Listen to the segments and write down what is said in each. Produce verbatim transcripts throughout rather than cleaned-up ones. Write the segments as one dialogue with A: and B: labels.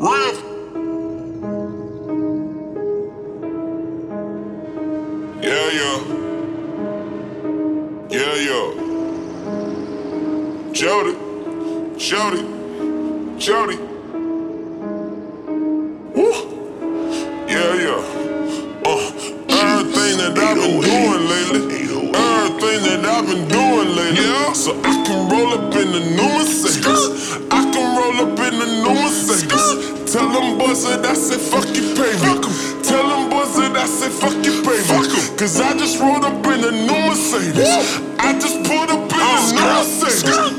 A: Real. Yeah, yeah. Yeah, yeah. Jody. Jody. Jody. Woo. Yeah, yeah. Uh, everything that I've been doing lately. Everything that I've been doing lately. Yeah. So I can roll up in the new Mercedes. I can roll up in the new Mercedes. Tell them boys that I said fuck you, pay me. Tell them boys that I said fuck you, pay me. Cause I just rolled up in the new Mercedes. I just pulled up in the new Mercedes.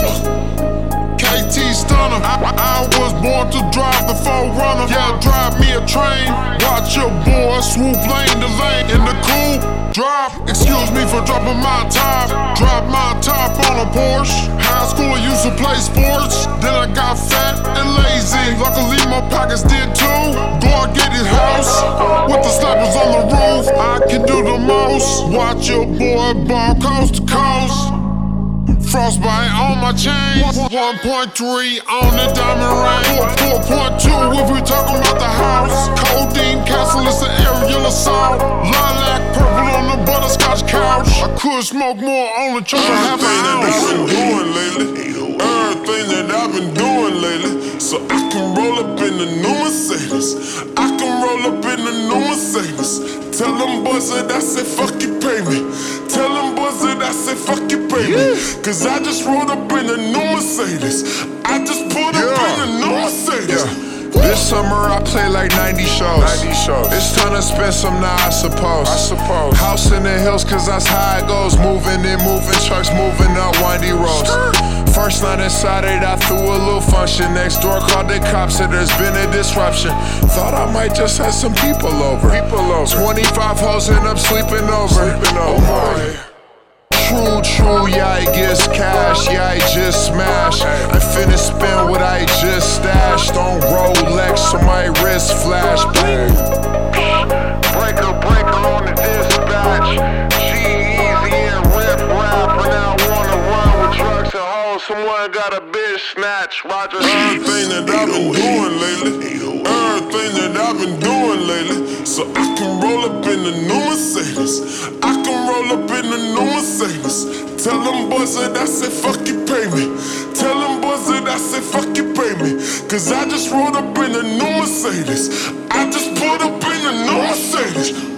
A: K T Stunner, I, I was born to drive the four runner. Yeah, drive me a train. Watch your boy swoop lane to lane in the coupe. Drop, excuse me for dropping my top. Drop my top on a Porsche. High school I used to play sports. Then I got fat and lazy. Luckily my pockets did too. Go out get his house with the slappers on the roof. I can do the most. Watch your boy ball coast to coast. Frostbite on my chain. one point three on the diamond ring. four point two if we talking about the house. Codeine castle is the aerial assault. Lilac purple on the butterscotch couch. I could smoke more on the church of half an ounce. Everything that I've been doing lately. Everything that I've been doing lately. So I can roll up in the new Mercedes. I can roll up in the new Mercedes. Tell them boys that I said fuck you, pay me. Tell them boys that I said fuck you, pay me. Cause I just rolled up in a new Mercedes. I just pulled up yeah. in a new Mercedes. Yeah.
B: This summer I play like ninety shows.
A: ninety shows.
B: It's time to spend some now, I suppose.
A: I suppose.
B: House in the hills, cause that's how it goes. Moving and moving trucks, moving up windy roads. First night inside it, I threw a little function. Next door called the cops, said there's been a disruption. Thought I might just have some people over.
A: People over.
B: twenty-five hoes end up sleeping over.
A: Sleeping over.
B: Oh my. True, true, yeah, I gets cash, yeah, I just smashed. I finna spend what I just stashed on Rolex, so my wrist flash. Bang.
C: Breaker, breaker on the dispatch. G-Eazy and Rip Rap, and now I wanna run with drugs and hoes. Someone got a bitch snatch. Roger.
A: Everything that I've been doing lately. Everything that I've been doing lately. So I can roll up in the new Mercedes. I can roll up in the new Mercedes. Tell them boys that I said fuck you, pay me. Tell them boys that I said fuck you, pay me. Cause I just rolled up in a new Mercedes. I just pulled up in a new Mercedes.